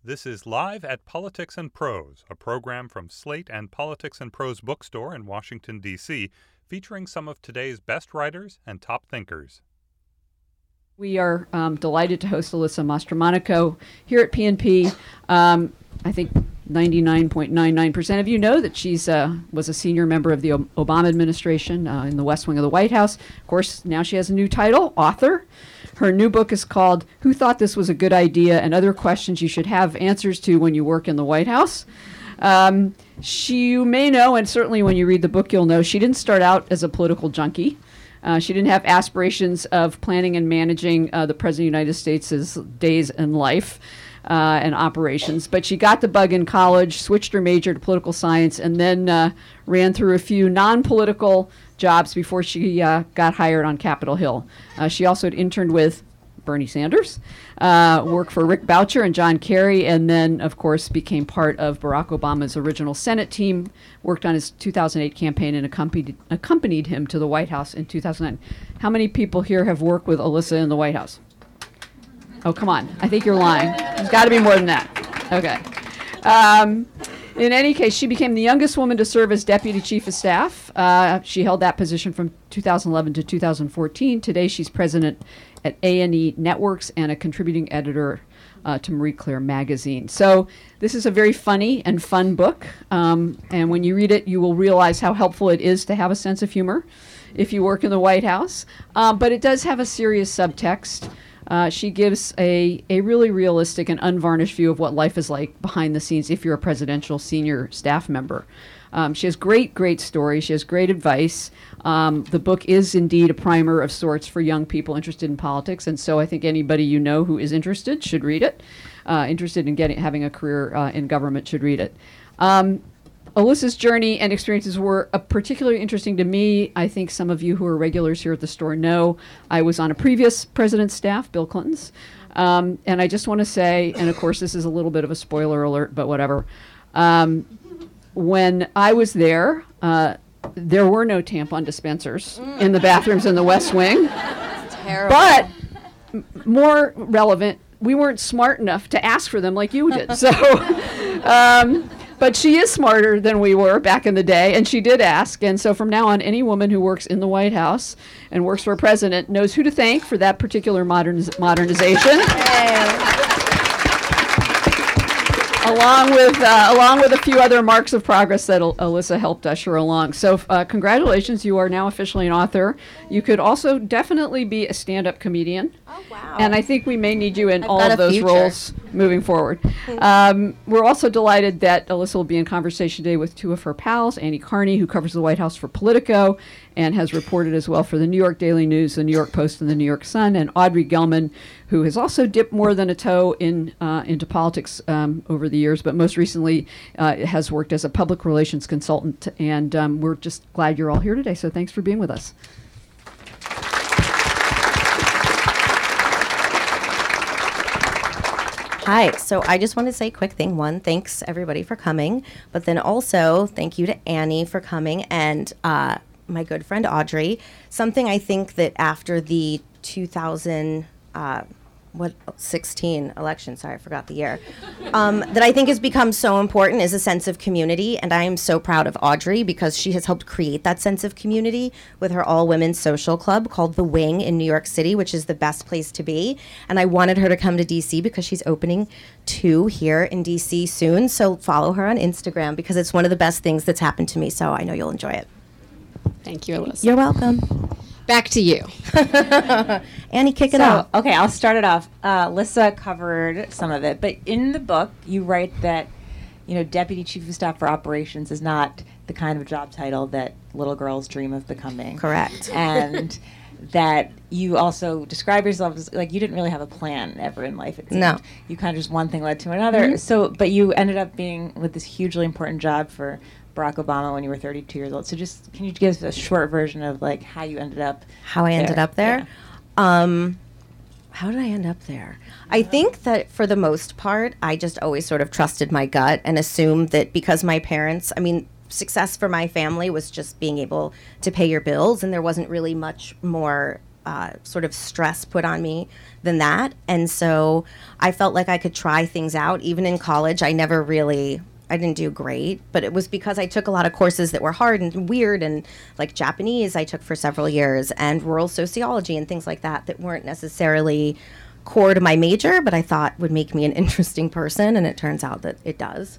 This is Live at Politics and Prose, a program from Slate and Politics and Prose Bookstore in Washington, D.C., featuring some of today's best writers and top thinkers. We are delighted to host Alyssa Mastromonaco here at PNP. I think 99.99% of you know that she's was a senior member of the Obama administration in the West Wing of the White House. Of course, now she has a new title, author. Her new book is called Who Thought This Was a Good Idea and Other Questions You Should Have Answers to When You Work in the White House. You may know, and certainly when you read the book you'll know, she didn't start out as a political junkie. She didn't have aspirations of planning and managing the President of the United States' days in life and operations. But she got the bug in college, switched her major to political science, and then ran through a few non-political jobs before she got hired on Capitol Hill. She also had interned with Bernie Sanders, worked for Rick Boucher and John Kerry, and then, of course, became part of Barack Obama's original Senate team, worked on his 2008 campaign, and accompanied him to the White House in 2009. How many people here have worked with Alyssa in the White House? Oh, come on. I think you're lying. There's got to be more than that. Okay. In any case, she became the youngest woman to serve as Deputy Chief of Staff. She held that position from 2011 to 2014. Today, she's president at A&E Networks and a contributing editor to Marie Claire magazine. So this is a very funny and fun book. And when you read it, you will realize how helpful it is to have a sense of humor if you work in the White House. But it does have a serious subtext. She gives a really realistic and unvarnished view of what life is like behind the scenes if you're a presidential senior staff member. She has great stories. She has great advice. The book is indeed a primer of sorts for young people interested in politics, and so I think anybody you know who is interested should read it. Interested in having a career in government should read it. Alyssa's journey and experiences were particularly interesting to me. I think some of you who are regulars here at the store know I was on a previous president's staff, Bill Clinton's. And I just want to say, and of course this is a little bit of a spoiler alert, but whatever. When I was there were no tampon dispensers in the bathrooms in the West Wing. Terrible. But more relevant, we weren't smart enough to ask for them like you did. So. But she is smarter than we were back in the day, and she did ask. And so from now on, any woman who works in the White House and works for a president knows who to thank for that particular modernization. Along with a few other marks of progress that Alyssa helped usher along. So congratulations, you are now officially an author. You could also definitely be a stand-up comedian. Oh, wow. And I think we may need you in I've all got of a those future. roles moving forward. We're also delighted that Alyssa will be in conversation today with two of her pals, Annie Carney, who covers the White House for Politico and has reported as well for the New York Daily News, the New York Post, and the New York Sun, and Audrey Gelman, who has also dipped more than a toe into politics over the years, but most recently has worked as a public relations consultant. And we're just glad you're all here today, so thanks for being with us. Hi, so I just want to say a quick thing. One, thanks everybody for coming, but then also thank you to Annie for coming and my good friend Audrey. Something I think that after the 2016 election, sorry, I forgot the year, that I think has become so important is a sense of community, and I am so proud of Audrey because she has helped create that sense of community with her all-women's social club called The Wing in New York City, which is the best place to be, and I wanted her to come to DC because she's opening 2 here in DC soon, so follow her on Instagram because it's one of the best things that's happened to me, so I know you'll enjoy it. Thank you, Alyssa. You're welcome. Back to you. Annie, kick it off. Okay, I'll start it off. Alyssa covered some of it, but in the book, you write that, Deputy Chief of Staff for Operations is not the kind of job title that little girls dream of becoming. Correct. And that you also describe yourself as, like, you didn't really have a plan ever in life, it seemed. No. You kind of just one thing led to another. Mm-hmm. So, but you ended up being with this hugely important job for Barack Obama when you were 32 years old. So just, can you give us a short version of, like, how you ended up How I ended up there? Yeah. How did I end up there? I think that for the most part, I just always sort of trusted my gut and assumed that because my parents, success for my family was just being able to pay your bills, and there wasn't really much more sort of stress put on me than that. And so I felt like I could try things out. Even in college, I didn't do great, but it was because I took a lot of courses that were hard and weird, and like Japanese I took for several years, and rural sociology and things like that weren't necessarily core to my major, but I thought would make me an interesting person, and it turns out that it does.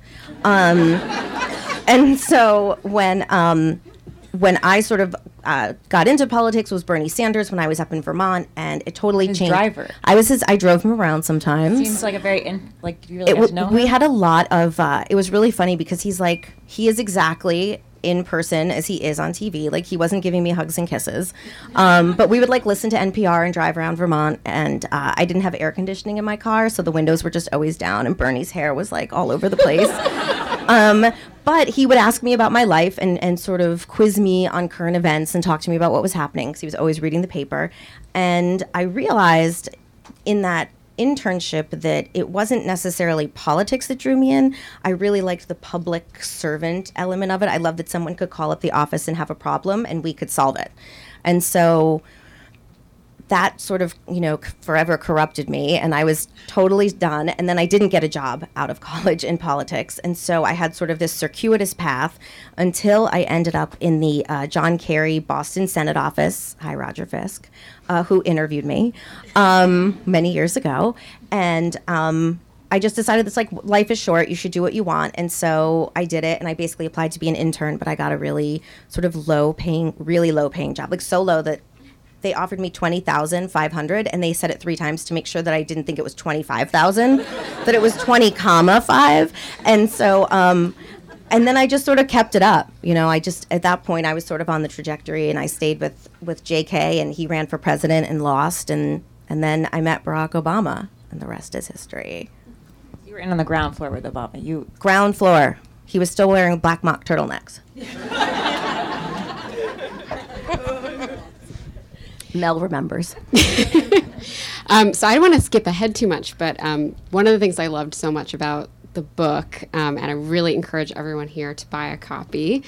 And so when I sort of got into politics was Bernie Sanders when I was up in Vermont, and it totally His changed. driver. I drove him around sometimes. Seems like a very, you really got to know him? We had a lot of, it was really funny because he is exactly in person as he is on TV. Like, he wasn't giving me hugs and kisses. But we would listen to NPR and drive around Vermont, and I didn't have air conditioning in my car, so the windows were just always down, and Bernie's hair was all over the place. But he would ask me about my life and sort of quiz me on current events and talk to me about what was happening, because he was always reading the paper. And I realized in that internship that it wasn't necessarily politics that drew me in. I really liked the public servant element of it. I loved that someone could call up the office and have a problem and we could solve it. And so that sort of, forever corrupted me, and I was totally done. And then I didn't get a job out of college in politics. And so I had sort of this circuitous path until I ended up in the John Kerry Boston Senate office. Hi, Roger Fisk, who interviewed me many years ago. And I just decided life is short. You should do what you want. And so I did it, and I basically applied to be an intern, but I got a really sort of really low paying job, so low that they offered me $20,500, and they said it 3 times to make sure that I didn't think it was $25,000, that it was 20,5. And so, and then I just sort of kept it up. At that point, I was sort of on the trajectory, and I stayed with JK, and he ran for president and lost, and then I met Barack Obama, and the rest is history. You were in on the ground floor with Obama. Ground floor. He was still wearing black mock turtlenecks. Mel remembers. So I don't want to skip ahead too much, but one of the things I loved so much about the book, and I really encourage everyone here to buy a copy,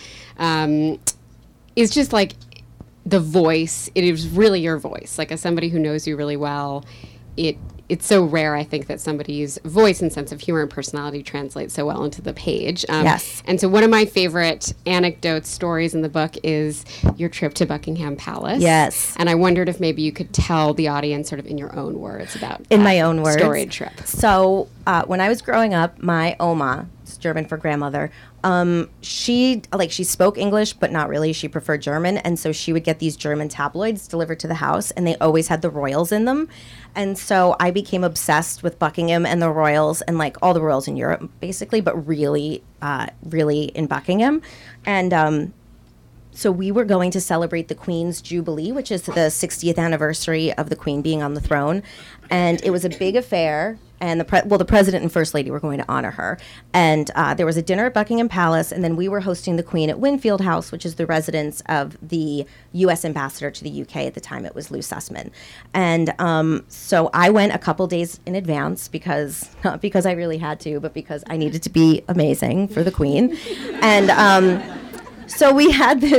is just the voice. It is really your voice. As somebody who knows you really well, it's so rare, I think, that somebody's voice and sense of humor and personality translates so well into the page. Yes. And so one of my favorite anecdotes, stories in the book is your trip to Buckingham Palace. Yes. And I wondered if maybe you could tell the audience sort of in your own words about in my own words storied trip. So when I was growing up, my Oma, it's German for grandmother, she spoke English, but not really. She preferred German, and so she would get these German tabloids delivered to the house, and they always had the royals in them. And so I became obsessed with Buckingham and the royals, and all the royals in Europe, basically, but really in Buckingham. And so we were going to celebrate the Queen's Jubilee, which is the 60th anniversary of the Queen being on the throne. And it was a big affair. And the President and First Lady were going to honor her. And there was a dinner at Buckingham Palace, and then we were hosting the Queen at Winfield House, which is the residence of the U.S. ambassador to the UK at the time. It was Lou Sussman. And so I went a couple days in advance not because I really had to, but because I needed to be amazing for the Queen. And so the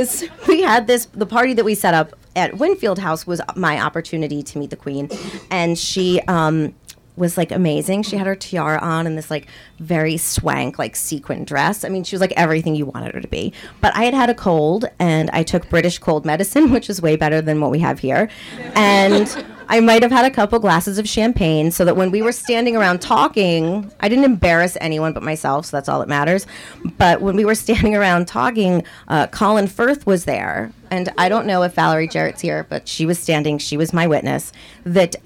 party that we set up at Winfield House was my opportunity to meet the Queen. And she was amazing. She had her tiara on and this very swank sequin dress. I mean, she was everything you wanted her to be. But I had a cold, and I took British cold medicine, which is way better than what we have here. And I might have had a couple glasses of champagne, so that when we were standing around talking, I didn't embarrass anyone but myself, so that's all that matters. But when we were standing around talking, Colin Firth was there. And I don't know if Valerie Jarrett's here, but she was standing. She was my witness that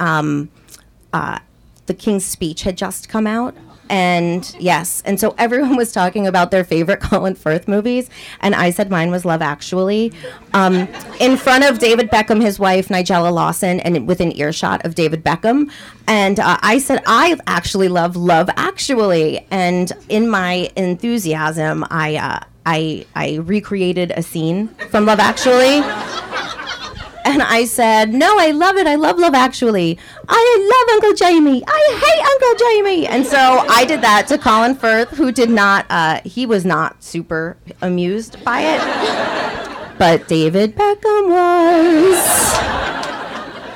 the King's Speech had just come out. And yes, and so everyone was talking about their favorite Colin Firth movies, and I said mine was Love Actually, in front of David Beckham, his wife, Nigella Lawson, and within earshot of David Beckham. And I said, I actually love Love Actually. And in my enthusiasm, I recreated a scene from Love Actually. And I said, no, I love it. I love Love Actually. I love Uncle Jamie. I hate Uncle Jamie. And so I did that to Colin Firth, who did not, he was not super amused by it. But David Beckham was.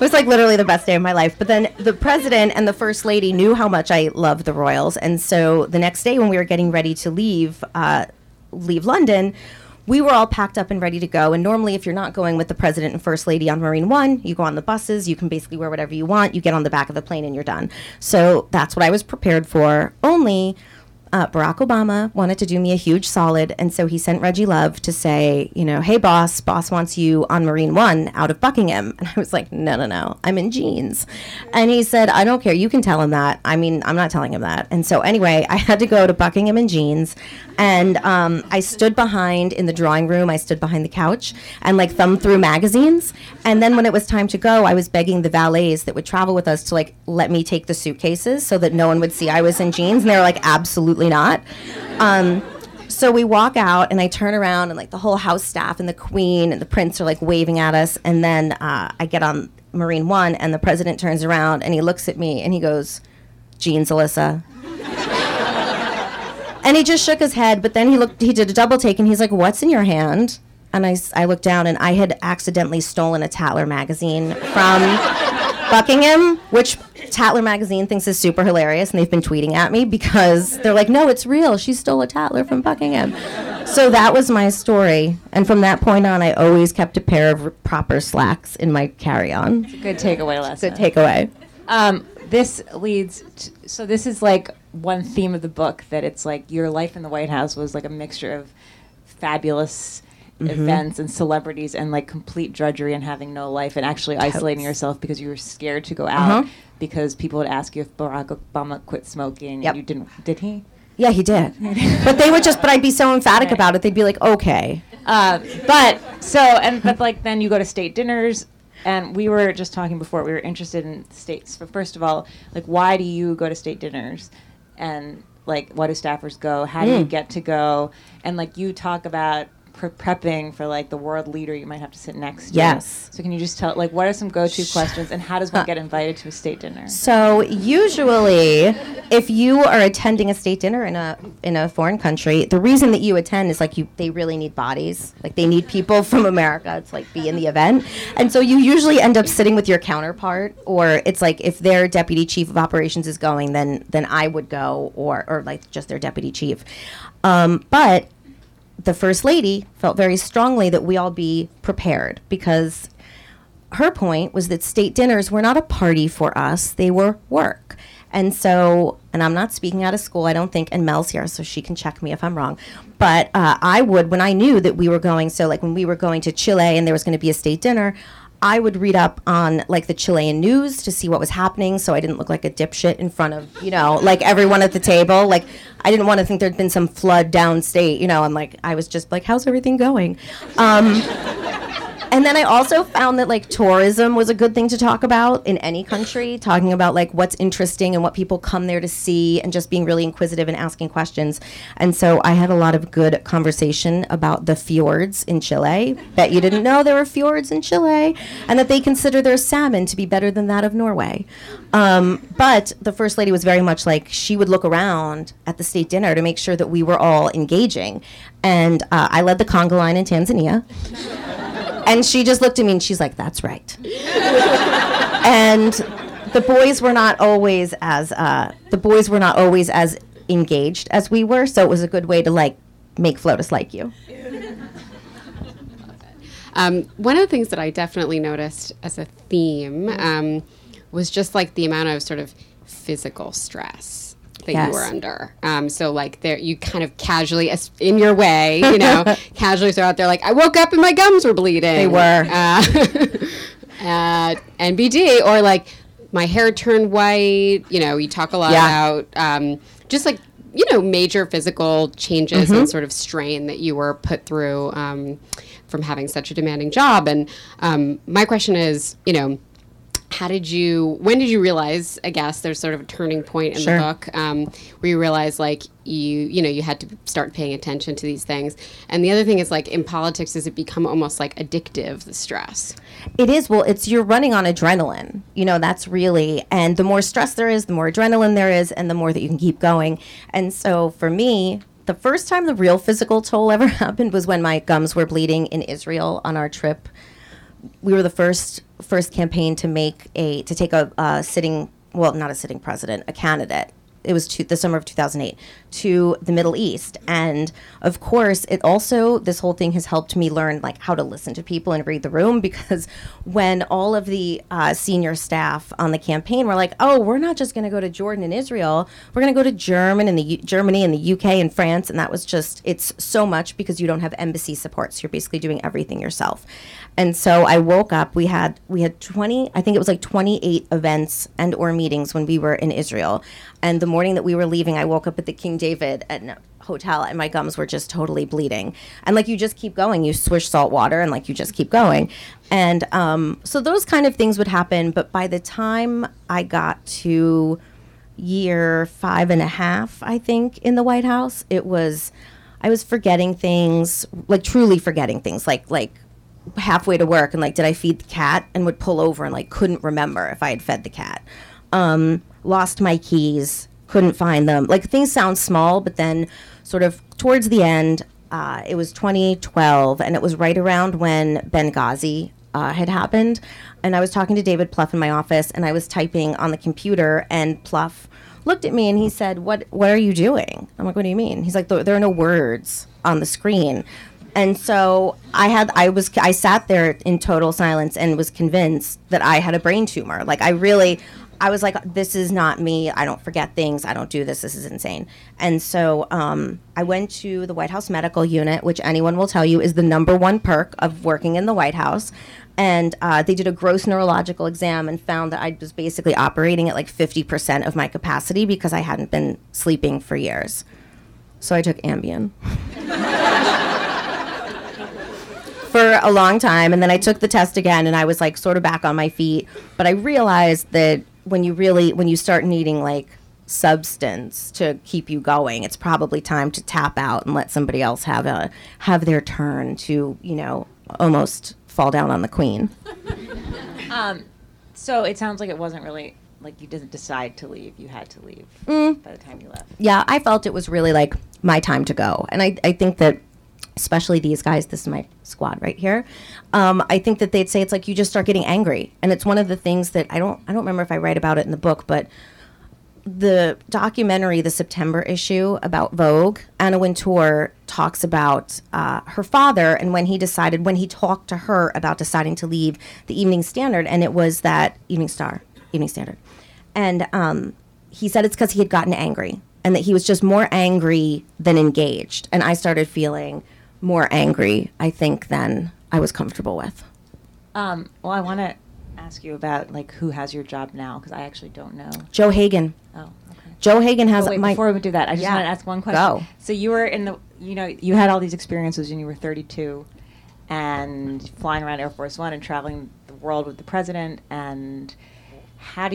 was like literally the best day of my life. But then the president and the first lady knew how much I loved the royals. And so the next day when we were getting ready to leave London, we were all packed up and ready to go. And normally, if you're not going with the president and first lady on Marine One, you go on the buses. You can basically wear whatever you want. You get on the back of the plane and you're done. So that's what I was prepared for. Only Barack Obama wanted to do me a huge solid. And so he sent Reggie Love to say, hey, boss wants you on Marine One out of Buckingham. And I was like, no, I'm in jeans. And he said, I don't care. You can tell him that. I mean, I'm not telling him that. And so anyway, I had to go to Buckingham in jeans. And I stood in the drawing room, I stood behind the couch and like thumbed through magazines. And then when it was time to go, I was begging the valets that would travel with us to like let me take the suitcases so that no one would see I was in jeans. And they were like, absolutely not. So we walk out and I turn around and like the whole house staff and the queen and the prince are like waving at us. And then I get on Marine One and the president turns around and he looks at me and he goes, jeans, Alyssa. And he just shook his head, but then he did a double take and he's like, what's in your hand? And I looked down and I had accidentally stolen a Tatler magazine from Buckingham, which Tatler magazine thinks is super hilarious, and they've been tweeting at me because they're like, no, it's real. She stole a Tatler from Buckingham. So that was my story. And from that point on, I always kept a pair of proper slacks in my carry-on. It's a good takeaway lesson. Good takeaway. This leads so this is like one theme of the book, that it's like your life in the White House was like a mixture of fabulous events and celebrities and like complete drudgery and having no life and actually isolating yourself because you were scared to go out because people would ask you if Barack Obama quit smoking and you didn't. Did he? Yeah, he did. But I'd be so emphatic about it. They'd be like, okay. But like then you go to state dinners. And we were just talking before, we were interested in states. But first of all, like, why do you go to state dinners? And, like, why do staffers go? How do you get to go? And, like, you talk about prepping for, like, the world leader you might have to sit next to. Yes. So can you just tell, like, what are some go-to questions? And how does one get invited to a state dinner? So usually, if you are attending a state dinner in a foreign country, the reason that you attend is, like, they really need bodies. Like, they need people from America to, like, be in the event. And so you usually end up sitting with your counterpart, or it's like if their deputy chief of operations is going, then I would go, or like, just their deputy chief. But the first lady felt very strongly that we all be prepared, because her point was that state dinners were not a party for us, they were work. And so, and I'm not speaking out of school, I don't think, and Mel's here, so she can check me if I'm wrong, but I would, when I knew that we were going, so like when we were going to Chile and there was going to be a state dinner, I would read up on like the Chilean news to see what was happening, so I didn't look like a dipshit in front of, like everyone at the table. Like, I didn't want to think there'd been some flood downstate, and like, I was just like, how's everything going? And then I also found that like tourism was a good thing to talk about in any country, talking about like what's interesting and what people come there to see, and just being really inquisitive and asking questions. And so I had a lot of good conversation about the fjords in Chile. Bet you didn't know there were fjords in Chile, and that they consider their salmon to be better than that of Norway. But the first lady was very much like, she would look around at the state dinner to make sure that we were all engaging. And I led the conga line in Tanzania. And she just looked at me and she's like, that's right. And the boys were not always as engaged as we were, so it was a good way to like make FLOTUS like you. One of the things that I definitely noticed as a theme was just like the amount of sort of physical stress that you were under. So like there, you kind of casually, in your way, casually throw out there like, I woke up and my gums were bleeding. They were. NBD, or like my hair turned white. You talk a lot about just like, major physical changes and sort of strain that you were put through from having such a demanding job. And my question is, when did you realize, I guess, there's sort of a turning point in the book where you realize like you had to start paying attention to these things? And the other thing is like in politics, does it become almost like addictive, the stress? It is. Well, you're running on adrenaline, that's really, and the more stress there is, the more adrenaline there is, and the more that you can keep going. And so for me, the first time the real physical toll ever happened was when my gums were bleeding in Israel on our trip we were the first campaign to take a sitting, well, not a sitting president, a candidate. It was the summer of 2008 to the Middle East. And of course, this whole thing has helped me learn like how to listen to people and read the room, because when all of the senior staff on the campaign were like, oh, we're not just going to go to Jordan and Israel, we're going to go to Germany and the UK and France. And that was it's so much because you don't have embassy support. So you're basically doing everything yourself. And so I woke up, we had 20, I think it was like 28 events and or meetings when we were in Israel. And the morning that we were leaving, I woke up at the King David hotel and my gums were just totally bleeding. And like, you just keep going, you swish salt water and like, you just keep going. And so those kind of things would happen. But by the time I got to year 5.5, I think, in the White House, I was forgetting things, like truly forgetting things, like halfway to work and like, did I feed the cat, and would pull over and like couldn't remember if I had fed the cat. Lost my keys, couldn't find them. Like, things sound small, but then sort of towards the end, it was 2012, and it was right around when Benghazi had happened. And I was talking to David Plouffe in my office, and I was typing on the computer, and Plouffe looked at me and he said, what are you doing? I'm like, what do you mean? He's like, there are no words on the screen. And so I sat there in total silence and was convinced that I had a brain tumor. Like, I was like, this is not me. I don't forget things. I don't do this. This is insane. And so I went to the White House Medical Unit, which anyone will tell you is the number one perk of working in the White House. And they did a gross neurological exam and found that I was basically operating at like 50% of my capacity because I hadn't been sleeping for years. So I took Ambien. For a long time, and then I took the test again, and I was like sort of back on my feet. But I realized that when you start needing like substance to keep you going, it's probably time to tap out and let somebody else have their turn to, almost fall down on the queen. So it sounds like it wasn't really like you didn't decide to leave; you had to leave by the time you left. Yeah, I felt it was really like my time to go, and I think that, especially these guys, this is my squad right here, I think that they'd say it's like you just start getting angry. And it's one of the things that I don't remember if I write about it in the book, but the documentary, the September issue about Vogue, Anna Wintour talks about her father, and when he talked to her about deciding to leave the Evening Standard, and it was that Evening Standard. And he said it's because he had gotten angry, and that he was just more angry than engaged. And I started feeling more angry, I think, than I was comfortable with. Well, I want to ask you about like who has your job now, because I actually don't know. Joe Hagan. Oh, okay. Joe Hagan has before we do that, I just want to ask one question. Go. So you were you had all these experiences when you were 32, and flying around Air Force One and traveling the world with the president. And how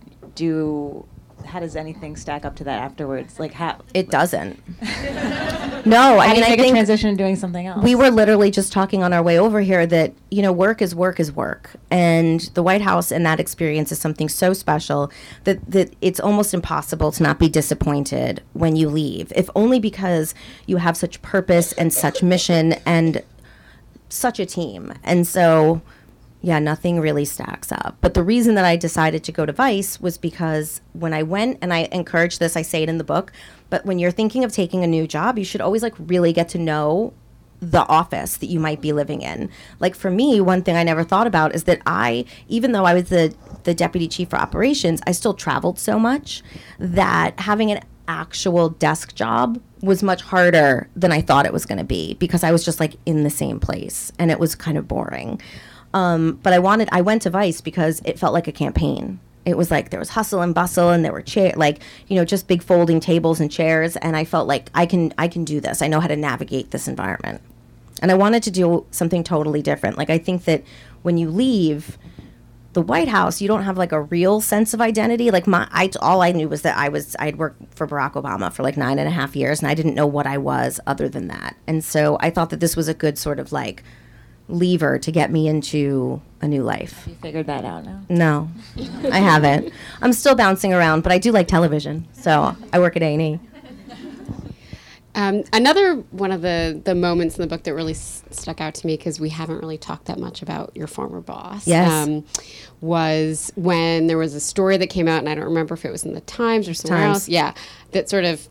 does anything stack up to that afterwards? Like, how? It doesn't. No, I mean, I think a transition to doing something else. We were literally just talking on our way over here that, work is work is work. And the White House and that experience is something so special that it's almost impossible to not be disappointed when you leave, if only because you have such purpose and such mission and such a team. And so, yeah, nothing really stacks up. But the reason that I decided to go to Vice was because when I went, and I encourage this, I say it in the book, but when you're thinking of taking a new job, you should always like really get to know the office that you might be living in. Like, for me, one thing I never thought about is that even though I was the deputy chief for operations, I still traveled so much that having an actual desk job was much harder than I thought it was going to be, because I was just like in the same place and it was kind of boring. But I went to Vice because it felt like a campaign. It was like there was hustle and bustle, and there were just big folding tables and chairs. And I felt like I can do this. I know how to navigate this environment. And I wanted to do something totally different. Like, I think that when you leave the White House, you don't have like a real sense of identity. Like, all I knew was that I'd worked for Barack Obama for like 9.5 years, and I didn't know what I was other than that. And so I thought that this was a good sort of like lever to get me into a new life. Have you figured that out now? No, I haven't. I'm still bouncing around, but I do like television, so I work at A&E. Another one of the moments in the book that really stuck out to me, because we haven't really talked that much about your former boss, Yes. was when there was a story that came out, and I don't remember if it was in the Times or somewhere else. Yeah, that sort of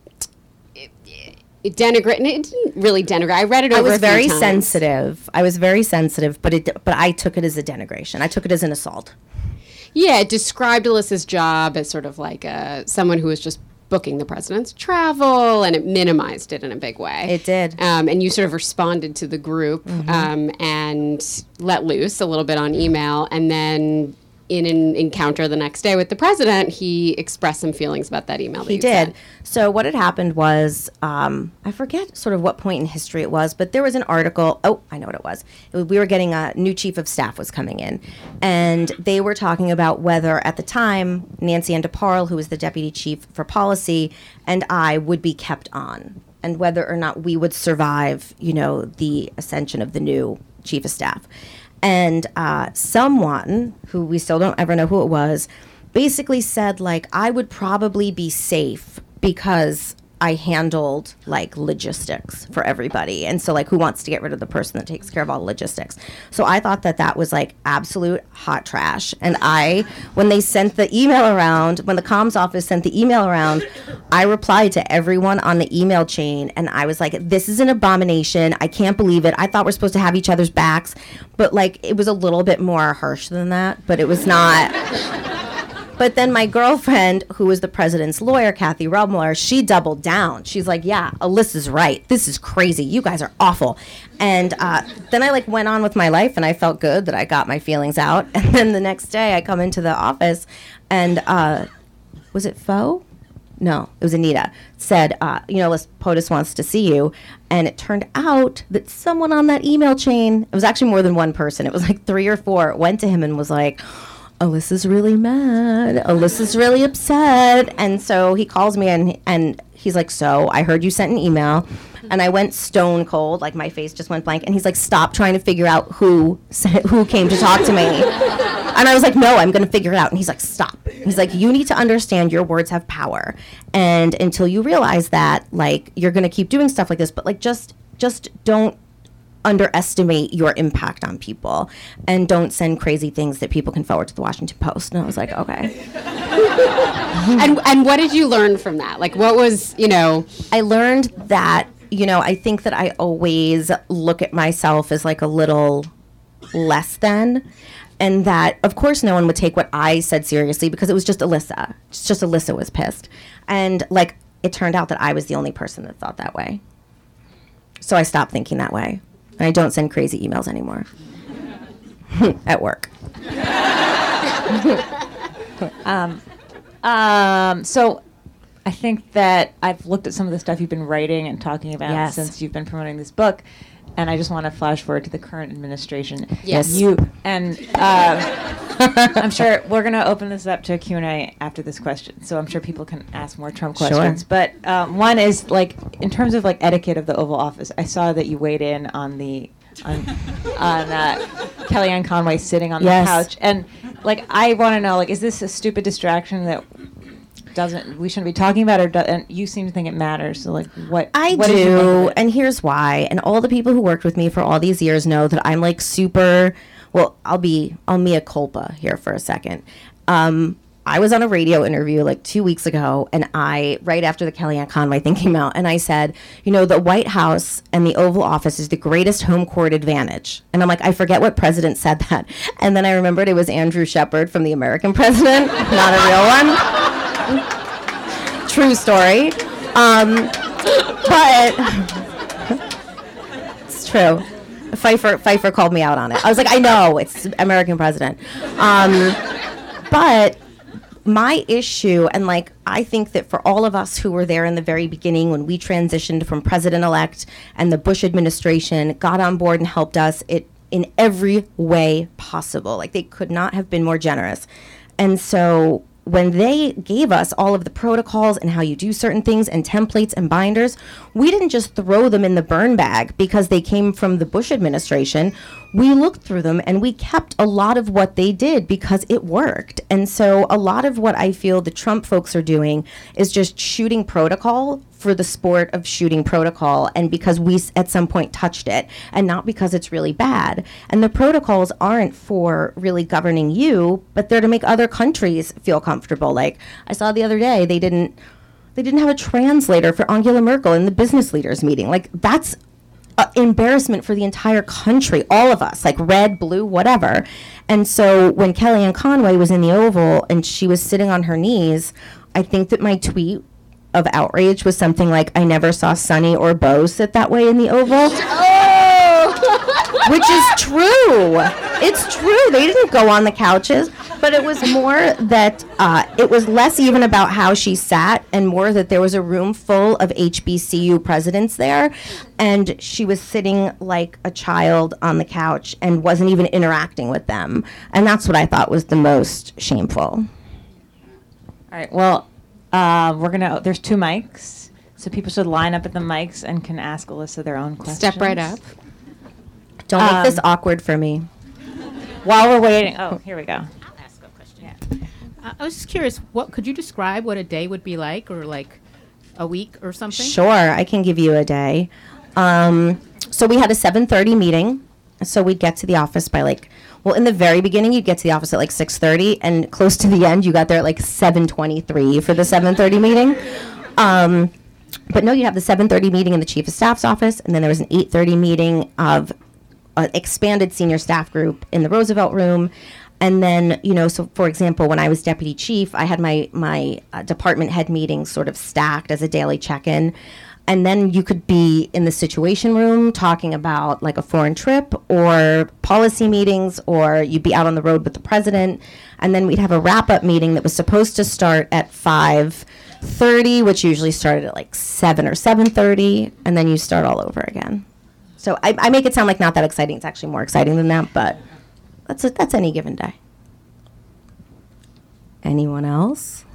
it denigrated. And it didn't really denigrate. I read it over. I was a few very times. sensitive. I was very sensitive, but I took it as a denigration. I took it as an assault. Yeah, it described Alyssa's job as sort of like someone who was just booking the president's travel, and it minimized it in a big way. It did. And you sort of responded to the group and let loose a little bit on email. And then in an encounter the next day with the president, he expressed some feelings about that email that He you did. sent. So what had happened was, I forget sort of what point in history it was, but there was an article. Oh, I know what it was. We were getting a new chief of staff was coming in, and they were talking about whether at the time Nancy Ann DeParle, who was the deputy chief for policy, and I would be kept on, and whether or not we would survive, the ascension of the new chief of staff. And someone who we still don't ever know who it was basically said, like, I would probably be safe because I handled, like, logistics for everybody. And so, like, who wants to get rid of the person that takes care of all the logistics? So I thought that was, like, absolute hot trash. And when they sent the email around, when the comms office sent the email around, I replied to everyone on the email chain. And I was like, this is an abomination. I can't believe it. I thought we're supposed to have each other's backs. But, like, it was a little bit more harsh than that. But it was not... But then my girlfriend, who was the president's lawyer, Kathy Rumler, she doubled down. She's like, yeah, Alyssa's right. This is crazy. You guys are awful. And then I went on with my life, and I felt good that I got my feelings out. And then the next day I come into the office, and was it Fo? No, it was Anita. Said, POTUS wants to see you. And it turned out that someone on that email chain, it was actually more than one person, it was like 3 or 4, went to him and was like, Alyssa's really mad. Alyssa's really upset. And so he calls me and he's like, so I heard you sent an email. And I went stone cold, like my face just went blank. And he's like, stop trying to figure out who came to talk to me. And I was like, no, I'm going to figure it out. And he's like, stop. He's like, you need to understand your words have power. And until you realize that, like, you're going to keep doing stuff like this. But like, just don't underestimate your impact on people, and don't send crazy things that people can forward to the Washington Post. And I was like, okay. And what did you learn from that? Like, what was, I learned that, I think that I always look at myself as like a little less than, and that of course no one would take what I said seriously because it was just Alyssa. It's just Alyssa was pissed. And like, it turned out that I was the only person that thought that way. So I stopped thinking that way. I don't send crazy emails anymore. At work. So I think that I've looked at some of the stuff you've been writing and talking about Yes. since you've been promoting this book, and I just want to flash forward to the current administration. Yes. I'm sure we're going to open this up to a Q&A after this question, so I'm sure people can ask more Trump Sure. questions. But one is, like, in terms of like etiquette of the Oval Office, I saw that you weighed in on Kellyanne Conway sitting on the Yes. couch, and like, I want to know, like, is this a stupid distraction that we shouldn't be talking about, and you seem to think it matters? So like, what I what did you make of do, it? and here's why. And all the people who worked with me for all these years know that I'm like super. Well, I'll mea culpa here for a second. I was on a radio interview like 2 weeks ago, and right after the Kellyanne Conway thing came out, and I said, the White House and the Oval Office is the greatest home court advantage. And I'm like, I forget what president said that. And then I remembered it was Andrew Shepard from The American President, not a real one. True story. But it's true. Pfeiffer called me out on it. I was like, I know, it's American President. But my issue, and like, I think that for all of us who were there in the very beginning when we transitioned from president-elect and the Bush administration got on board and helped us in every way possible. Like, they could not have been more generous. And so when they gave us all of the protocols and how you do certain things and templates and binders, we didn't just throw them in the burn bag because they came from the Bush administration. we looked through them and we kept a lot of what they did because it worked. And so a lot of what I feel the Trump folks are doing is just shooting protocol for the sport of shooting protocol, and because we at some point touched it, and not because it's really bad. And the protocols aren't for really governing you, but they're to make other countries feel comfortable. Like I saw the other day, they didn't have a translator for Angela Merkel in the business leaders meeting. Like that's embarrassment for the entire country, all of us, like red, blue, whatever. And so when Kellyanne Conway was in the Oval and she was sitting on her knees, I think that my tweet of outrage was something like, I never saw Sonny or Bo sit that way in the Oval. Which is true. It's true. They didn't go on the couches. But it was more that it was less even about how she sat and more that there was a room full of HBCU presidents there. And she was sitting like a child on the couch and wasn't even interacting with them. And that's what I thought was the most shameful. All right. Well, there's 2 mics. So people should line up at the mics and can ask Alyssa their own questions. Step right up. Don't make this awkward for me. While we're waiting. Oh, here we go. I was just curious, what could you describe what a day would be like, or like a week or something? Sure, I can give you a day. So we had a 7:30 meeting. So we'd get to the office by in the very beginning, you'd get to the office at 6:30, and close to the end, you got there at 7:23 for the 7:30 meeting. But no, you have the 7:30 meeting in the chief of staff's office, and then there was an 8:30 meeting of an expanded senior staff group in the Roosevelt room. And then, so for example, when I was deputy chief, I had my department head meetings sort of stacked as a daily check-in. And then you could be in the situation room talking about a foreign trip or policy meetings, or you'd be out on the road with the president. And then we'd have a wrap-up meeting that was supposed to start at 5:30, which usually started at 7 or 7:30, and then you start all over again. So I make it sound like not that exciting. It's actually more exciting than that, but that's any given day. Anyone else?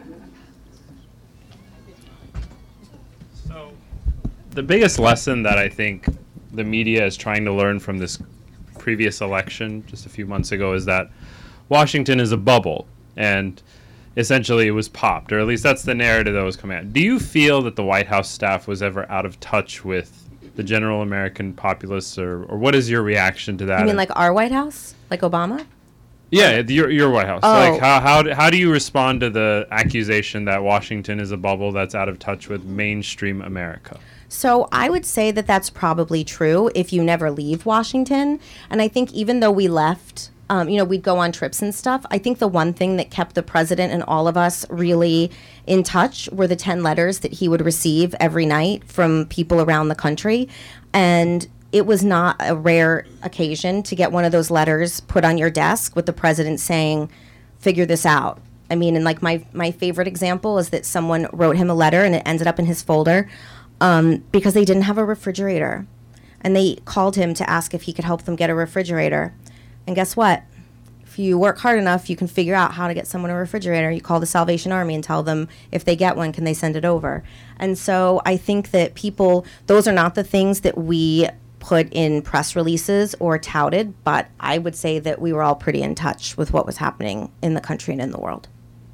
So the biggest lesson that I think the media is trying to learn from this previous election just a few months ago is that Washington is a bubble, and essentially it was popped, or at least that's the narrative that was coming out. Do you feel that the White House staff was ever out of touch with the general American populace, or what is your reaction to that? You mean our White House? Like Obama? Yeah, your White House. Oh. How do you respond to the accusation that Washington is a bubble that's out of touch with mainstream America? So I would say that that's probably true if you never leave Washington. And I think even though we left, we'd go on trips and stuff, I think the one thing that kept the president and all of us really in touch were the 10 letters that he would receive every night from people around the country. And it was not a rare occasion to get one of those letters put on your desk with the president saying, figure this out. I mean, and my favorite example is that someone wrote him a letter and it ended up in his folder because they didn't have a refrigerator. And they called him to ask if he could help them get a refrigerator. And guess what? If you work hard enough, you can figure out how to get someone a refrigerator. You call the Salvation Army and tell them if they get one, can they send it over? And so I think that those are not the things that we put in press releases or touted, but I would say that we were all pretty in touch with what was happening in the country and in the world.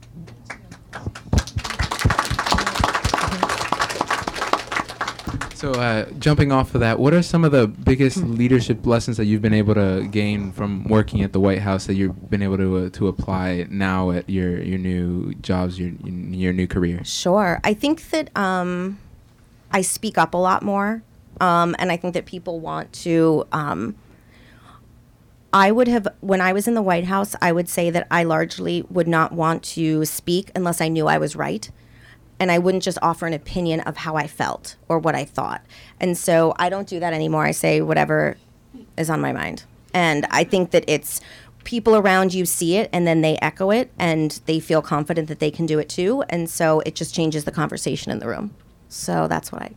So jumping off of that, what are some of the biggest leadership lessons that you've been able to gain from working at the White House that you've been able to apply now at your new jobs, your new career? Sure. I think that I speak up a lot more, and I think that people want to when I was in the White House, I would say that I largely would not want to speak unless I knew I was right. And I wouldn't just offer an opinion of how I felt or what I thought. And so I don't do that anymore. I say whatever is on my mind. And I think that it's people around you see it and then they echo it and they feel confident that they can do it too. And so it just changes the conversation in the room. So that's what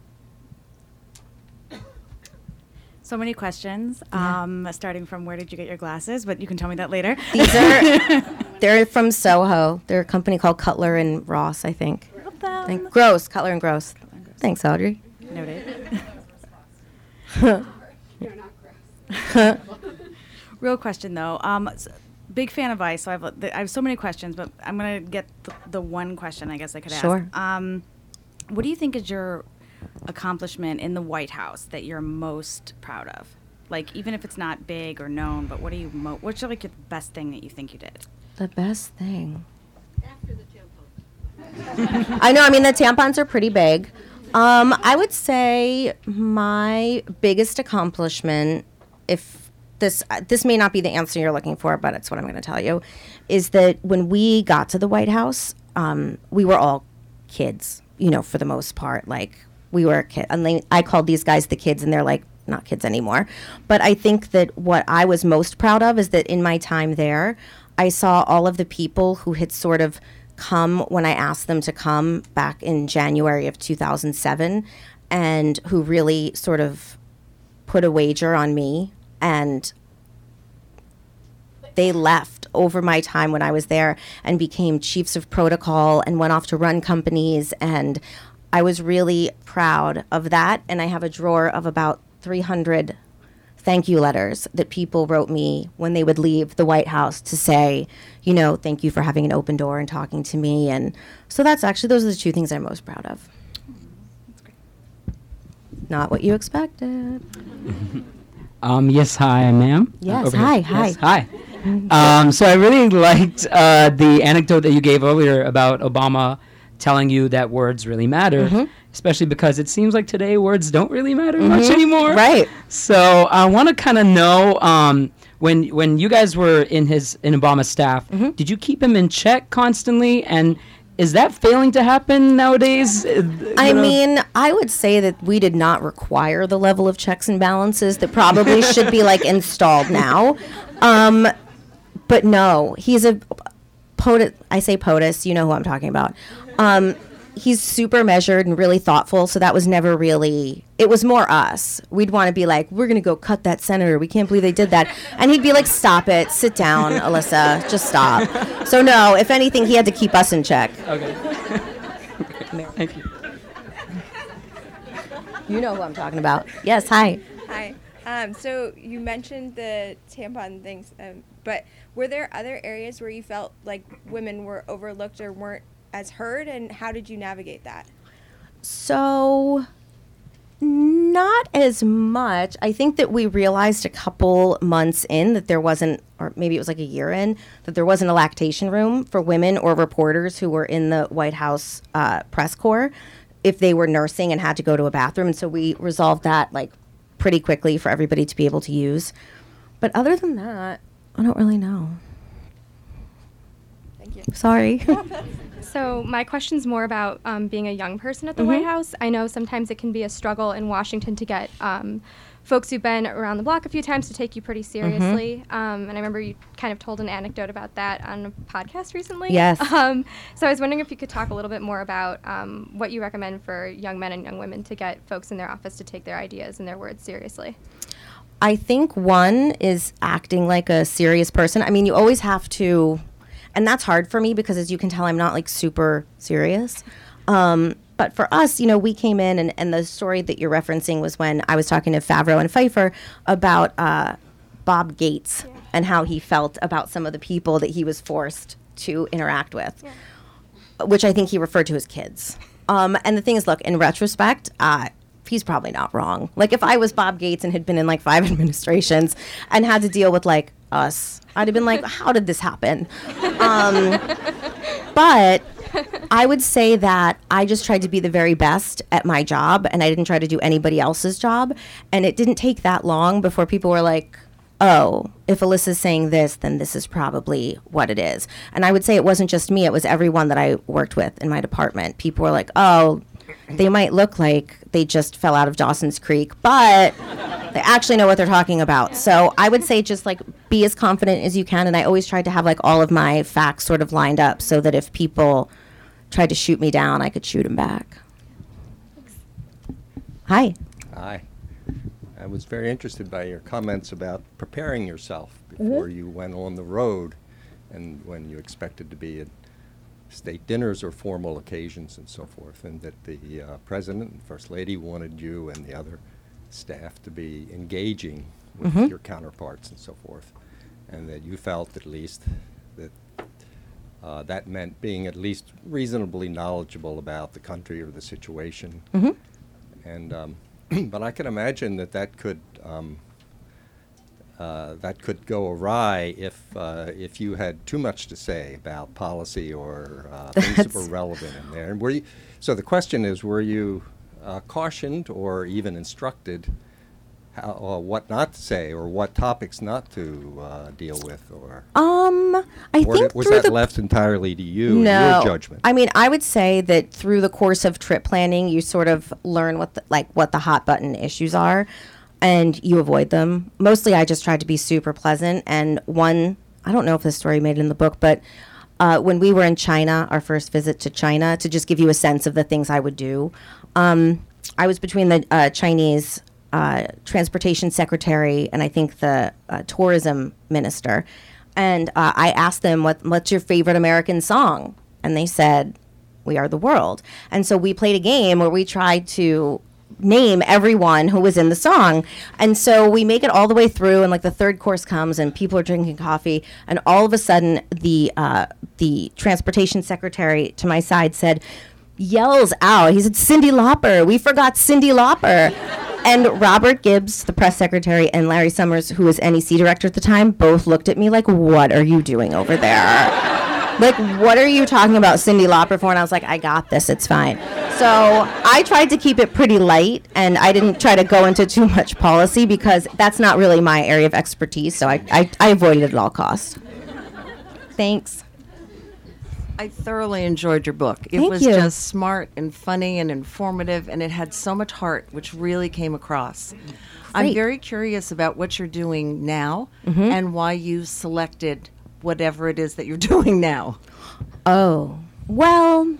So many questions, starting from where did you get your glasses, but you can tell me that later. They're from Soho. They're a company called Cutler and Ross, I think. Gross, Cutler and Gross. Thanks, Audrey. Noted. Real question though. Big fan of Vice, so I have so many questions, but I'm gonna get the one question I guess I could ask. Sure. What do you think is your accomplishment in the White House that you're most proud of? Like, even if it's not big or known, but what are you what's like your best thing that you think you did? The best thing. After the tampons. I know. I mean, the tampons are pretty big. I would say my biggest accomplishment, if this may not be the answer you're looking for, but it's what I'm going to tell you, is that when we got to the White House, we were all kids, for the most part. Like, we were kids. And I called these guys the kids, and they're like, not kids anymore. But I think that what I was most proud of is that in my time there, I saw all of the people who had sort of come when I asked them to come back in January of 2007, and who really sort of put a wager on me, and they left over my time when I was there and became chiefs of protocol and went off to run companies, and I was really proud of that. And I have a drawer of about 300 thank you letters that people wrote me when they would leave the White House to say, thank you for having an open door and talking to me. And so those are the two things I'm most proud of. That's great. Not what you expected. Yes, hi, ma'am. Yes, hi. Yes, hi. So I really liked the anecdote that you gave earlier about Obama telling you that words really matter, especially because it seems like today words don't really matter much anymore. Right. So I want to kind of know, when you guys were in Obama's staff, did you keep him in check constantly? And is that failing to happen nowadays? I mean, I would say that we did not require the level of checks and balances that probably should be installed now. But no, he's a POTUS. I say POTUS, you know who I'm talking about. He's super measured and really thoughtful, so that was never really, it was more us. We'd want to be like, we're going to go cut that senator. We can't believe they did that. And he'd be like, stop it. Sit down, Alyssa. Just stop. So no, if anything, he had to keep us in check. Okay. Thank you. You know who I'm talking about. Yes, hi. Hi. So you mentioned the tampon things, but were there other areas where you felt like women were overlooked or weren't as heard, and how did you navigate that? So, not as much. I think that we realized a couple months in that there wasn't, or maybe it was like a year in, that there wasn't a lactation room for women or reporters who were in the White House press corps if they were nursing and had to go to a bathroom. And so we resolved that pretty quickly for everybody to be able to use. But other than that, I don't really know. Thank you. Sorry. So my question's more about being a young person at the White House. I know sometimes it can be a struggle in Washington to get folks who've been around the block a few times to take you pretty seriously. And I remember you kind of told an anecdote about that on a podcast recently. Yes. So I was wondering if you could talk a little bit more about what you recommend for young men and young women to get folks in their office to take their ideas and their words seriously. I think one is acting like a serious person. I mean, you always have to, and that's hard for me because, as you can tell, I'm not super serious. But for us, we came in, and the story that you're referencing was when I was talking to Favreau and Pfeiffer about Bob Gates and how he felt about some of the people that he was forced to interact with, which I think he referred to as kids. And the thing is, look, in retrospect, he's probably not wrong. If I was Bob Gates and had been in 5 administrations and had to deal with us, I'd have been like, how did this happen? But I would say that I just tried to be the very best at my job, and I didn't try to do anybody else's job. And it didn't take that long before people were like, oh, if Alyssa's saying this, then this is probably what it is. And I would say it wasn't just me. It was everyone that I worked with in my department. People were like, oh, they might look like they just fell out of Dawson's Creek, but they actually know what they're talking about. So I would say just be as confident as you can. And I always tried to have all of my facts sort of lined up so that if people tried to shoot me down, I could shoot them back. Hi. Hi. I was very interested by your comments about preparing yourself before you went on the road and when you expected to be at state dinners or formal occasions and so forth, and that the President and First Lady wanted you and the other staff to be engaging with Mhm. your counterparts and so forth, and that you felt at least that that meant being at least reasonably knowledgeable about the country or the situation. Mhm. And but I can imagine that could go awry if you had too much to say about policy or things that were relevant in there. And so the question is, were you cautioned or even instructed what not to say or what topics not to deal with, or I or think was through that the left entirely to you and no, your judgment? I mean, I would say that through the course of trip planning, you sort of learn what the hot button issues are, and you avoid them. Mostly, I just tried to be super pleasant. And I don't know if this story made it in the book, but when we were in China, our first visit to China, to just give you a sense of the things I would do, I was between the Chinese transportation secretary and I think the tourism minister. And I asked them, what's your favorite American song? And they said, We Are the World. And so we played a game where we tried to name everyone who was in the song. And so we make it all the way through, and like the third course comes and people are drinking coffee, and all of a sudden the transportation secretary to my side yells out, he said, Cyndi Lauper, we forgot Cyndi Lauper. And Robert Gibbs, the press secretary, and Larry Summers, who was NEC director at the time, both looked at me like, what are you doing over there? Like, what are you talking about Cyndi Lauper for? And I was like, I got this, it's fine. So I tried to keep it pretty light, and I didn't try to go into too much policy because that's not really my area of expertise, so I avoided it at all costs. Thanks. I thoroughly enjoyed your book. It Thank was you. just smart and funny and informative, and it had so much heart, which really came across. I'm Great. very curious about what you're doing now Mhm. and why you selected whatever it is that you're doing now. Oh, well,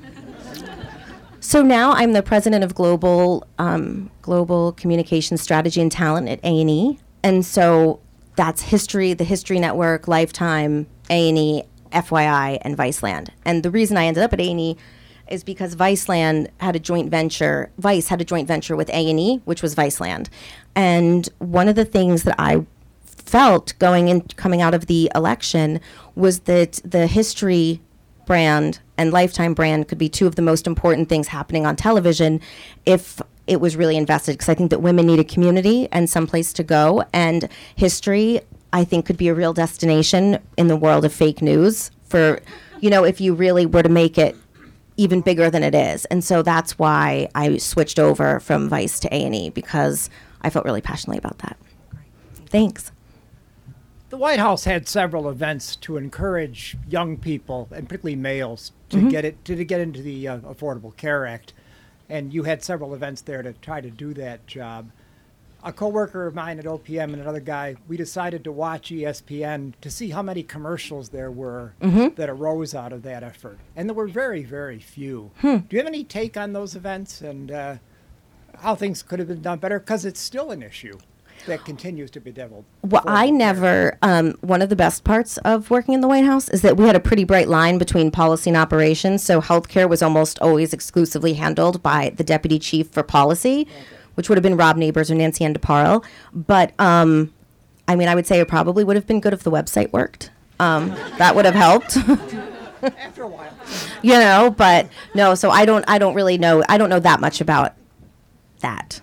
so now I'm the president of global communication strategy and talent at A&E. And so that's History, the History Network, Lifetime, A&E, FYI, and Viceland. And the reason I ended up at A&E is because Viceland had a joint venture, Vice had a joint venture with A&E, which was Viceland. And one of the things that I felt coming out of the election was that the History brand and Lifetime brand could be two of the most important things happening on television if it was really invested, because I think that women need a community and someplace to go, and History, I think, could be a real destination in the world of fake news for, if you really were to make it even bigger than it is. And so that's why I switched over from Vice to A&E, because I felt really passionately about that. Thanks. The White House had several events to encourage young people, and particularly males, to Mhm. get into the Affordable Care Act, and you had several events there to try to do that job. A coworker of mine at OPM and another guy, we decided to watch ESPN to see how many commercials there were Mhm. that arose out of that effort, and there were very, very few. Hmm. Do you have any take on those events and how things could have been done better? Because it's still an issue that continues to be deviled. Well, I never, one of the best parts of working in the White House is that we had a pretty bright line between policy and operations. So healthcare was almost always exclusively handled by the deputy chief for policy, which would have been Rob Neighbors or Nancy Ann DeParle. But, I would say it probably would have been good if the website worked. That would have helped. After a while. But no, so I don't really know. I don't know that much about that.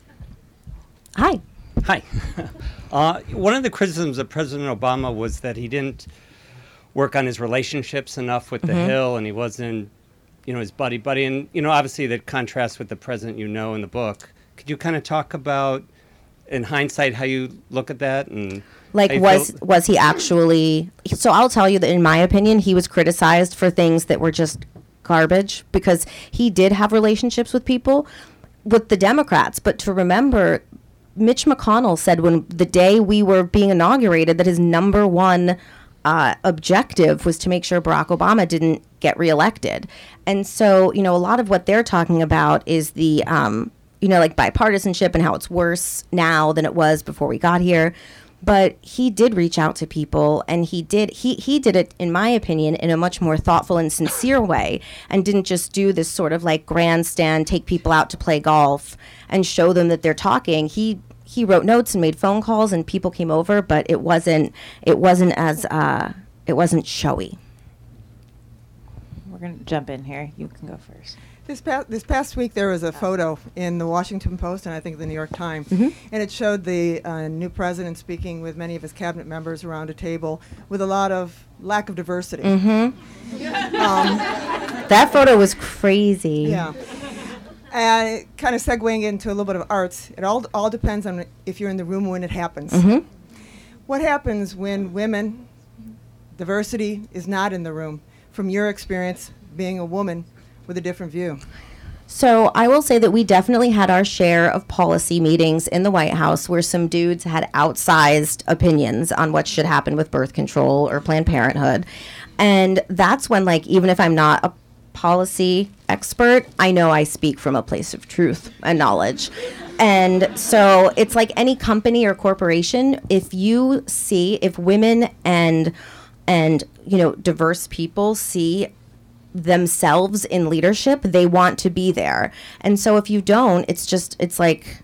Hi. Hi. One of the criticisms of President Obama was that he didn't work on his relationships enough with the Mhm. Hill, and he wasn't, his buddy. And, obviously that contrasts with the president in the book. Could you kind of talk about, in hindsight, how you look at that? And Like, how you was he actually? So I'll tell you that, in my opinion, he was criticized for things that were just garbage, because he did have relationships with people, with the Democrats. But to remember, Mitch McConnell said when the day we were being inaugurated that his number one objective was to make sure Barack Obama didn't get reelected. And so, a lot of what they're talking about is the, like bipartisanship and how it's worse now than it was before we got here. But he did reach out to people, and he did it, in my opinion, in a much more thoughtful and sincere way, and didn't just do this sort of like grandstand, take people out to play golf and show them that they're talking. He he wrote notes and made phone calls and people came over, but it wasn't showy. We're going to jump in here. You can go first. This past week, there was a photo in the Washington Post and I think the New York Times, Mm-hmm. and it showed the new president speaking with many of his cabinet members around a table with a lot of lack of diversity. Mm-hmm. That photo was crazy. Yeah. And kind of segueing into a little bit of arts, it all depends on if you're in the room when it happens. Mm-hmm. What happens when women, diversity is not in the room, from your experience being a woman with a different view? So I will say that we definitely had our share of policy meetings in the White House where some dudes had outsized opinions on what should happen with birth control or Planned Parenthood. And that's when, like, even if I'm not a policy expert, I know I speak from a place of truth and knowledge. And so it's like any company or corporation, if women and diverse people see themselves in leadership, they want to be there. And so if you don't, it's like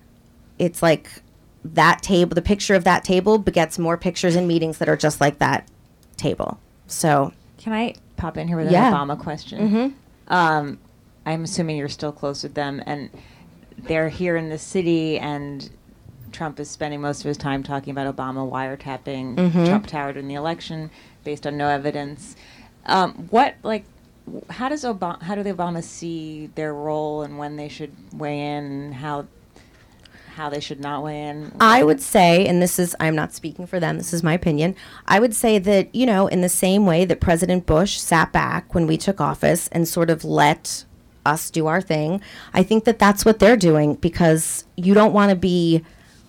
that table, the picture of that table begets more pictures in meetings that are just like that table. So can I pop in here with an Obama question? Mm-hmm. I'm assuming you're still close with them, and they're here in the city, and Trump is spending most of his time talking about Obama wiretapping Trump Tower during the election based on no evidence. How do the Obamas see their role and when they should weigh in, and how they should not weigh in? I would say, and I'm not speaking for them, this is my opinion, I would say that, in the same way that President Bush sat back when we took office and sort of let us do our thing, I think that that's what they're doing, because you don't want to be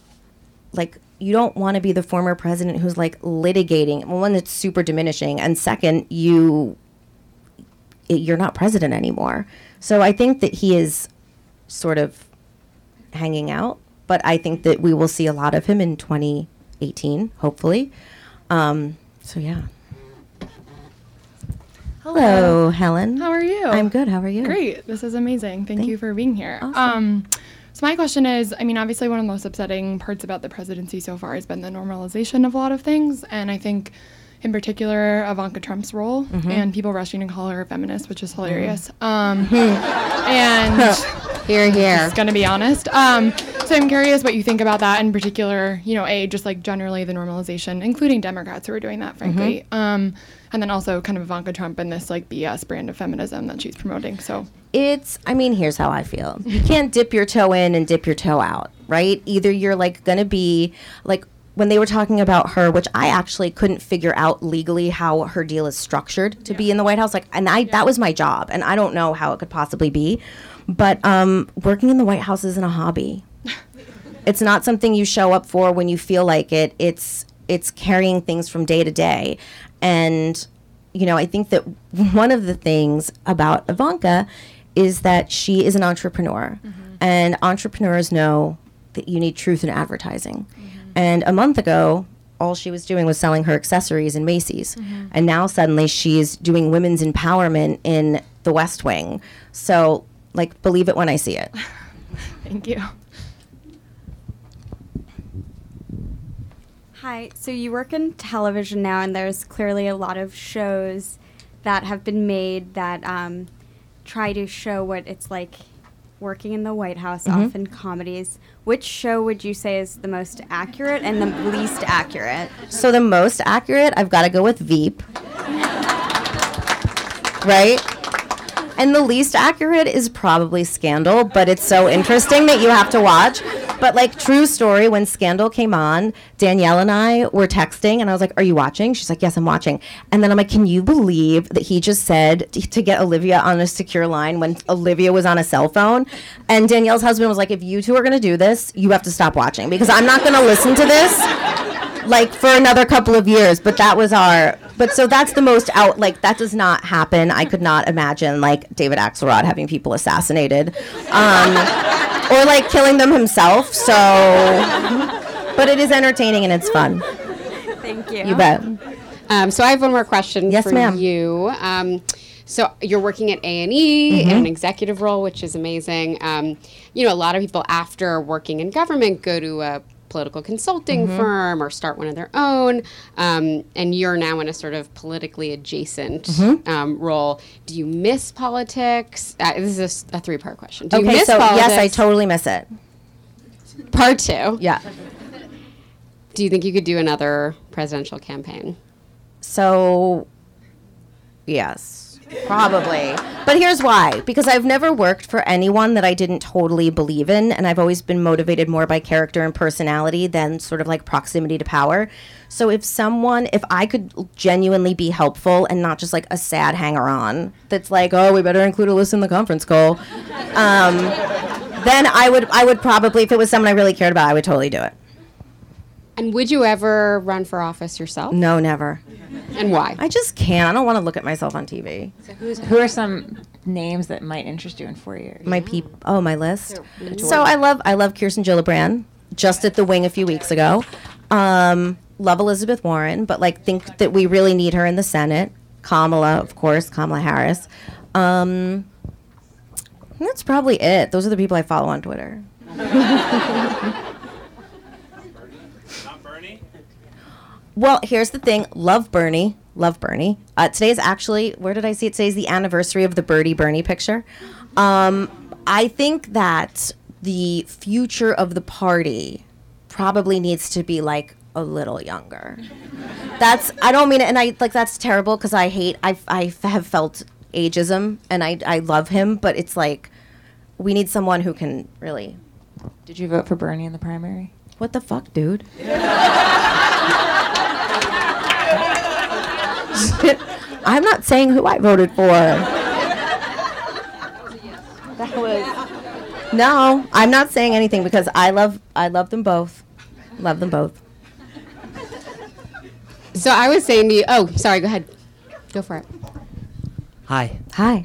the former president who's like litigating. Well, one, it's super diminishing, and second, you're not president anymore. So I think that he is sort of hanging out, but I think that we will see a lot of him in 2018, hopefully. So yeah. Hello, Helen. How are you? I'm good. How are you? Great. This is amazing. Thank you for being here. Awesome. So my question is, obviously one of the most upsetting parts about the presidency so far has been the normalization of a lot of things, and I think in particular Ivanka Trump's role and people rushing to call her a feminist, which is hilarious. And here, just gonna be honest. So I'm curious what you think about that in particular, just like generally the normalization, including Democrats who are doing that, frankly. And then also kind of Ivanka Trump and this like BS brand of feminism that she's promoting. So here's how I feel. You can't dip your toe in and dip your toe out, right? Either you're like gonna be like, when they were talking about her, which I actually couldn't figure out legally how her deal is structured to be in the White House, that was my job, and I don't know how it could possibly be. But working in the White House isn't a hobby. It's not something you show up for when you feel like it. It's carrying things from day to day. And, I think that one of the things about Ivanka is that she is an entrepreneur. And entrepreneurs know that you need truth in advertising. And a month ago, all she was doing was selling her accessories in Macy's. And now suddenly she's doing women's empowerment in the West Wing. So, believe it when I see it. Thank you. Hi, so you work in television now, and there's clearly a lot of shows that have been made that try to show what it's like working in the White House, often comedies. Which show would you say is the most accurate and the least accurate? So the most accurate, I've got to go with Veep. Right? And the least accurate is probably Scandal, but it's so interesting that you have to watch. But true story, when Scandal came on, Danielle and I were texting, and I was like, "Are you watching?" She's like, "Yes, I'm watching." And then I'm like, "Can you believe that he just said to get Olivia on a secure line when Olivia was on a cell phone?" And Danielle's husband was like, "If you two are going to do this, you have to stop watching, because I'm not going to listen to this for another couple of years." But so that's the most that does not happen. I could not imagine David Axelrod having people assassinated. Or killing them himself. So, but it is entertaining and it's fun. Thank you. You bet. So I have one more question for ma'am. you. So you're working at A&E in an executive role, which is amazing. A lot of people after working in government go to a political consulting Mhm. firm or start one of their own, and you're now in a sort of politically adjacent Mhm. role. Do you miss politics? This is a three-part question. Do you Okay, miss so politics? yes, I totally miss it. Part two. Yeah. Do you think you could do another presidential campaign? So, yes, probably. But here's why. Because I've never worked for anyone that I didn't totally believe in, and I've always been motivated more by character and personality than sort of like proximity to power. So if I could genuinely be helpful and not just like a sad hanger-on that's like, oh, we better include Alyssa in the conference call, then I would probably, if it was someone I really cared about, I would totally do it. And would you ever run for office yourself? No, never. And why? I just can't. I don't want to look at myself on TV. So who are some names that might interest you in 4 years? My list. So I love Kirsten Gillibrand. Just at the Wing a few weeks ago. Love Elizabeth Warren, but like think that we really need her in the Senate. Kamala, of course, Kamala Harris. That's probably it. Those are the people I follow on Twitter. Well, here's the thing. Love Bernie. Today is actually, where did I see it? Today's the anniversary of the Birdie Bernie picture. I think that the future of the party probably needs to be like a little younger. I don't mean it, and that's terrible because I have felt ageism, and I love him, but it's like, we need someone who can really. Did you vote for Bernie in the primary? What the fuck, dude? I'm not saying who I voted for. That was. No, I'm not saying anything because I love them both. Love them both. So I was saying to you, oh, sorry, go ahead. Go for it. Hi. Hi.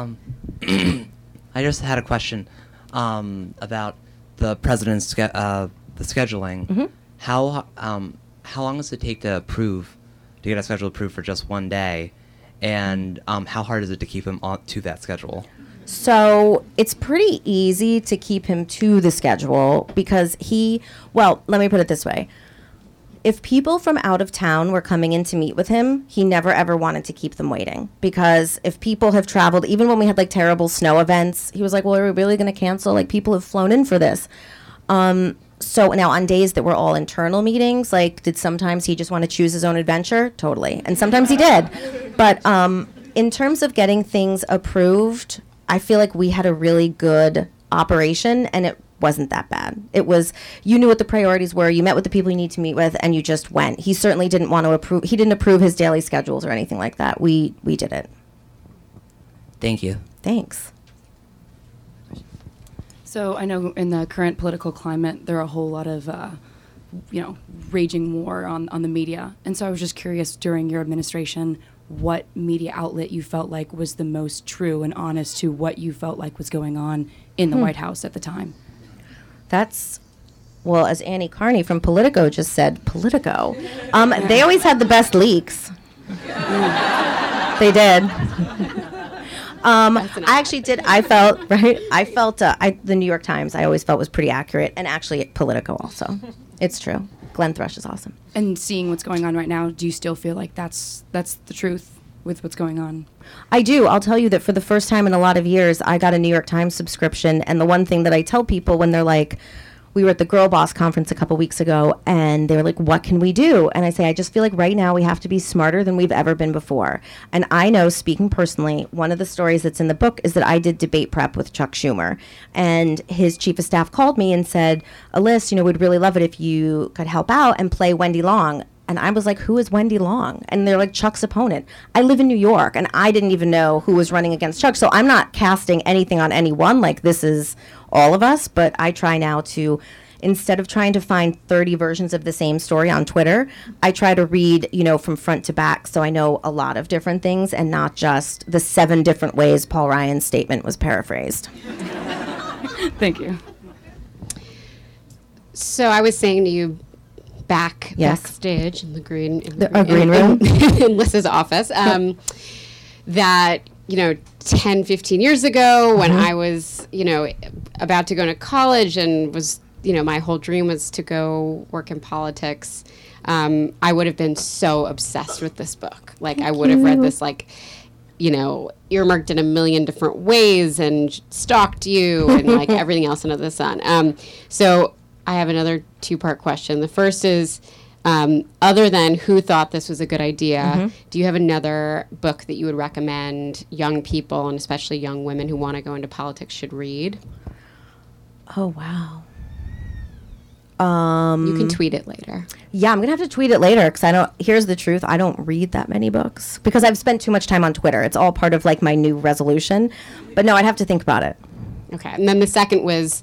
I just had a question about the president's the scheduling. Mm-hmm. How long does it take to get a schedule approved for just one day, and how hard is it to keep him on to that schedule? So it's pretty easy to keep him to the schedule because let me put it this way. If people from out of town were coming in to meet with him, he never ever wanted to keep them waiting. Because if people have traveled, even when we had like terrible snow events, he was like, well, are we really going to cancel? Like, people have flown in for this. So now on days that were all internal meetings, like, did sometimes he just want to choose his own adventure? Totally. And sometimes he did. But in terms of getting things approved, I feel like we had a really good operation, and it wasn't that bad. It was, you knew what the priorities were, you met with the people you need to meet with, and you just went. He certainly didn't want to approve, he didn't approve his daily schedules or anything like that. We did it. Thank you. Thanks. So I know in the current political climate, there are a whole lot of, raging war on the media. And so I was just curious, during your administration, what media outlet you felt like was the most true and honest to what you felt like was going on in the White House at the time? Well, as Annie Carney from Politico just said, Politico. They always had the best leaks. They did. I actually did. I felt the New York Times, I always felt was pretty accurate, and actually Politico also. It's true. Glenn Thrush is awesome. And seeing what's going on right now, do you still feel like that's the truth with what's going on? I do. I'll tell you that for the first time in a lot of years, I got a New York Times subscription, and the one thing that I tell people when they're like, we were at the Girl Boss conference a couple weeks ago, and they were like, what can we do? And I say, I just feel like right now we have to be smarter than we've ever been before. And I know, speaking personally, one of the stories that's in the book is that I did debate prep with Chuck Schumer. And his chief of staff called me and said, Alyssa, we'd really love it if you could help out and play Wendy Long. And I was like, who is Wendy Long? And they're like, Chuck's opponent. I live in New York, and I didn't even know who was running against Chuck. So I'm not casting anything on anyone. Like, this is all of us. But I try now to, instead of trying to find 30 versions of the same story on Twitter, I try to read, from front to back, so I know a lot of different things and not just the 7 different ways Paul Ryan's statement was paraphrased. Thank you. So I was saying to you, backstage in the green room in Lissa's office, that 10, 15 years ago when I was about to go to college and was my whole dream was to go work in politics, I would have been so obsessed with this book. Like, I would have read this, like, earmarked in a million different ways and stalked you and like everything else under the sun. So I have another 2-part question. The first is, other than who thought this was a good idea, do you have another book that you would recommend young people, and especially young women who want to go into politics, should read? Oh, wow. You can tweet it later. Yeah, I'm going to have to tweet it later because here's the truth, I don't read that many books because I've spent too much time on Twitter. It's all part of like my new resolution. But no, I'd have to think about it. Okay. And then the second was,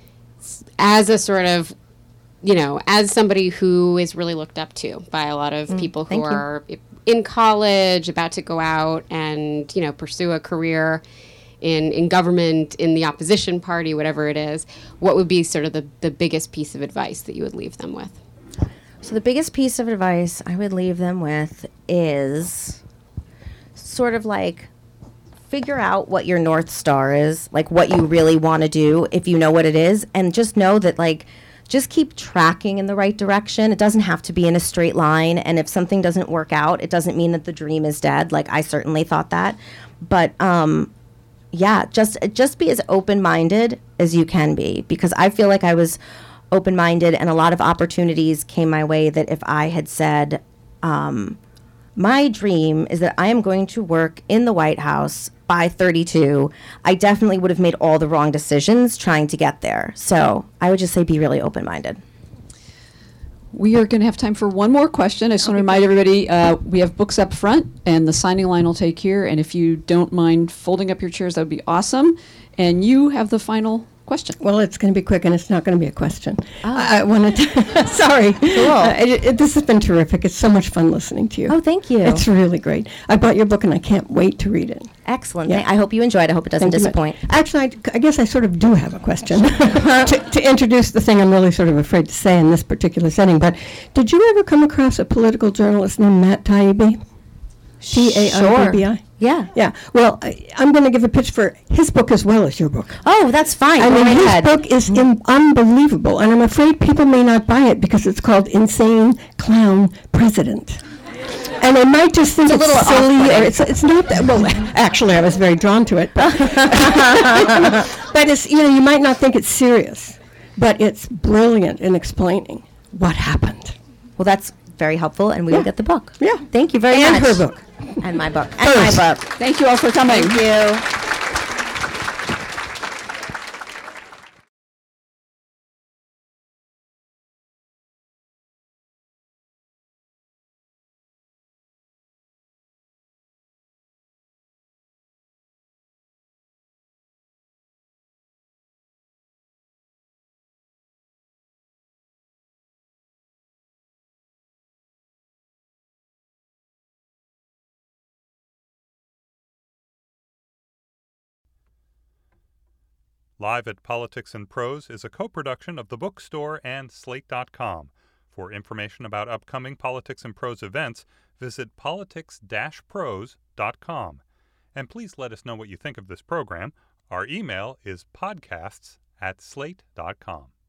as a sort of, as somebody who is really looked up to by a lot of people who are in college, about to go out and, pursue a career in government, in the opposition party, whatever it is, what would be sort of the biggest piece of advice that you would leave them with? So the biggest piece of advice I would leave them with is sort of like figure out what your North Star is, like what you really want to do, if you know what it is, and just know that like just keep tracking in the right direction. It doesn't have to be in a straight line, and if something doesn't work out, it doesn't mean that the dream is dead. Like I certainly thought that. But yeah, just be as open-minded as you can be, because I feel like I was open-minded and a lot of opportunities came my way that if I had said, my dream is that I am going to work in the White House by 32, I definitely would have made all the wrong decisions trying to get there. So I would just say be really open-minded. We are going to have time for one more question. I just want to remind everybody, we have books up front, and the signing line will take here. And if you don't mind folding up your chairs, that would be awesome. And you have the final question. Well, it's going to be quick, and it's not going to be a question. I wanted to, sorry. Cool. This has been terrific. It's so much fun listening to you. Oh, thank you. It's really great. I bought your book, and I can't wait to read it. Excellent. Yeah. I hope you enjoy it. I hope it doesn't disappoint. Actually, I guess I sort of do have a question to introduce the thing I'm really sort of afraid to say in this particular setting. But did you ever come across a political journalist named Matt Taibbi? Taibbi? Yeah. Yeah. Well, I'm going to give a pitch for his book as well as your book. Oh, that's fine. I mean, his book is unbelievable, and I'm afraid people may not buy it because it's called Insane Clown President. And they might just think it's silly, or it's not that. Well, actually, I was very drawn to it, but, but it's you might not think it's serious, but it's brilliant in explaining what happened. Well, that's very helpful, and we will get the book. Yeah. Thank you very much. And her book. And my book. And my book. Thank you all for coming. Thank you. Live at Politics and Prose is a co-production of The Bookstore and Slate.com. For information about upcoming Politics and Prose events, visit politics-prose.com. And please let us know what you think of this program. Our email is podcasts@slate.com.